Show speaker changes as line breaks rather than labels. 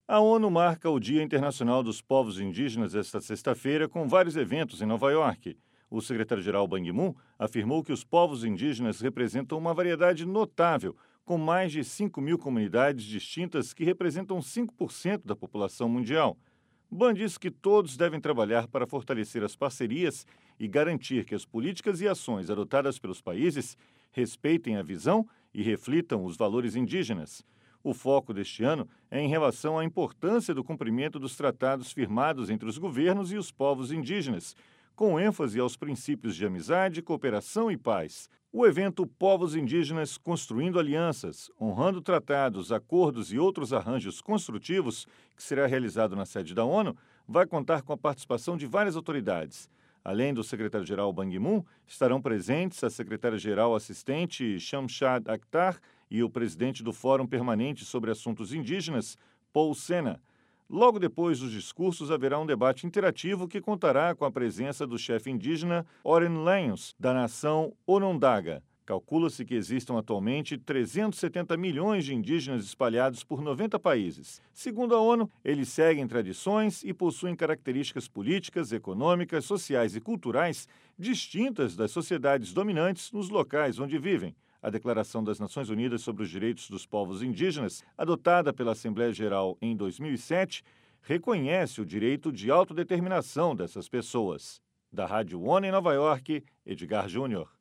A ONU marca o Dia Internacional dos Povos Indígenas esta sexta-feira com vários eventos em Nova York. O secretário-geral Ban Ki-moon afirmou que os povos indígenas representam uma variedade notável, com mais de 5.000 comunidades distintas que representam 5% da população mundial. Ban disse que todos devem trabalhar para fortalecer as parcerias e garantir que as políticas e ações adotadas pelos países respeitem a visão e reflitam os valores indígenas. O foco deste ano é em relação à importância do cumprimento dos tratados firmados entre os governos e os povos indígenas, com ênfase aos princípios de amizade, cooperação e paz. O evento Povos Indígenas Construindo Alianças, honrando tratados, acordos e outros arranjos construtivos, que será realizado na sede da ONU, vai contar com a participação de várias autoridades. Além do secretário-geral Ban Ki-moon, estarão presentes a secretária-geral assistente Shamshad Akhtar e o presidente do Fórum Permanente sobre Assuntos Indígenas, Paul Sena. Logo depois dos discursos, haverá um debate interativo que contará com a presença do chefe indígena Oren Lanhos, da nação Onondaga. Calcula-se que existam atualmente 370 milhões de indígenas espalhados por 90 países. Segundo a ONU, eles seguem tradições e possuem características políticas, econômicas, sociais e culturais distintas das sociedades dominantes nos locais onde vivem. A Declaração das Nações Unidas sobre os Direitos dos Povos Indígenas, adotada pela Assembleia Geral em 2007, reconhece o direito de autodeterminação dessas pessoas. Da Rádio ONU em Nova York, Edgar Júnior.